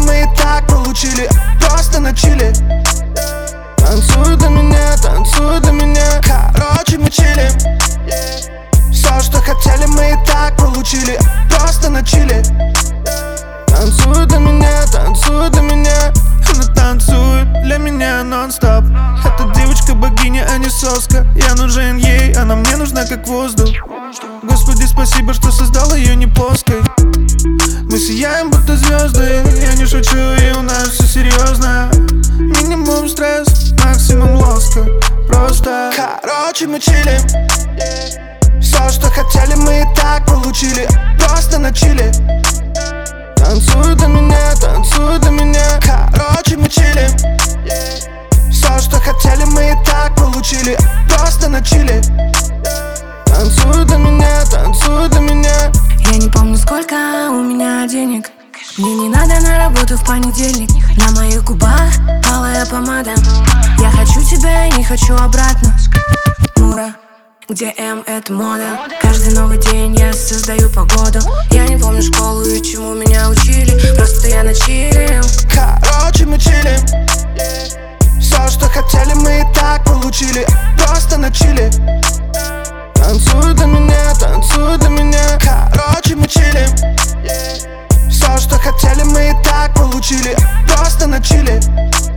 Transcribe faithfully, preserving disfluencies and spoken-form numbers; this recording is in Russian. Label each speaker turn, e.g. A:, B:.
A: мы и так получили, просто на чили. Танцуй для меня, танцуй для меня. Короче, мы чилим. Все, что хотели, мы и так получили, просто на чили. Танцуй для меня, танцуй для меня. Она танцует для меня нон-стоп. Эта девочка богиня, а не соска. Я нужен ей, она мне нужна как воздух. Господи, спасибо, что создал ее не плоской. Мы сияем, будто звезды. Я не шучу, и у нас все серьезно. Минимум стресс, максимум лоска. Просто короче, мы чилим. Все, что хотели, мы и так получили, просто на чили. Танцуй для меня, танцуй для меня. Короче, мы чилим. Все, что хотели, мы и так получили, просто на чили. Танцуй для меня, танцуй для меня.
B: Я не помню, сколько у меня денег. Мне не надо на работу в понедельник. На моих губах алая помада. Я хочу тебя и не хочу обратно. Мура, где М это мода. Каждый новый день я создаю погоду. Я не помню школу и чему меня учили. Просто я на чиле.
A: Короче, мы чилим. Все, что хотели, мы и так получили, просто на чили. Танцуй для меня, танцуй для меня. Короче, мы чилим. Все, что хотели, мы и так получили, просто на чили.